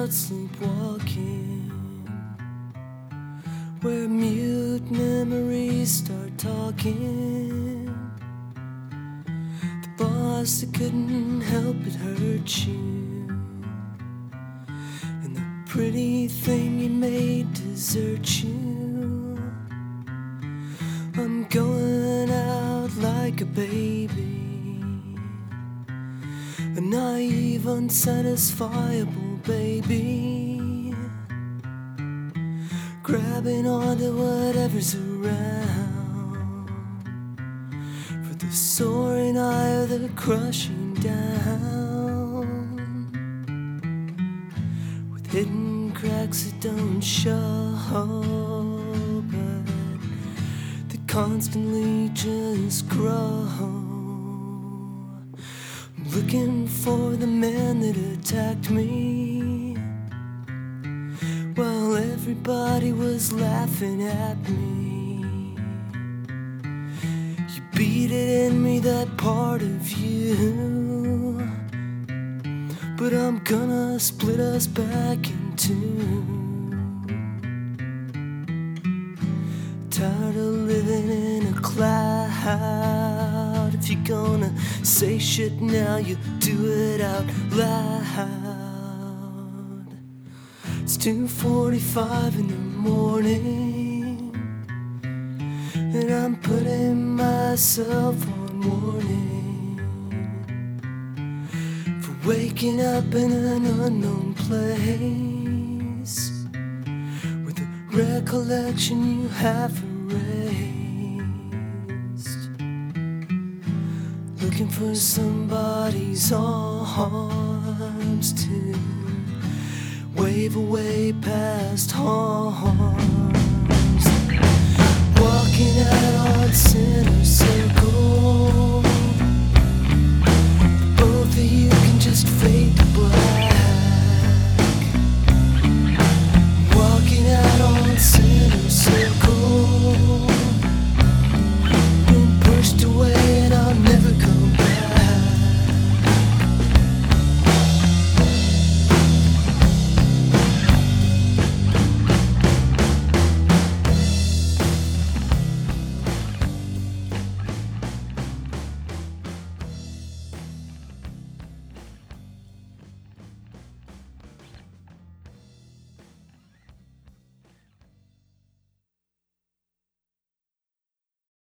out sleepwalking, where mute memories start talking. The boss that couldn't help but hurt you, and the pretty thing you made desert you. I'm going out like a baby, a naive, unsatisfiable baby, grabbing onto whatever's around, for the soaring eye of the crushing down, with hidden cracks that don't show, but that constantly just grow. Looking for the man that attacked me, while everybody was laughing at me. You beat it in me, that part of you, but I'm gonna split us back in two. Tired of living in a cloud. If you're gonna say shit now, you do it out loud. It's 2:45 in the morning, and I'm putting myself on warning for waking up in an unknown place, with a recollection you have erased. Looking for somebody's arms to wave away past harm.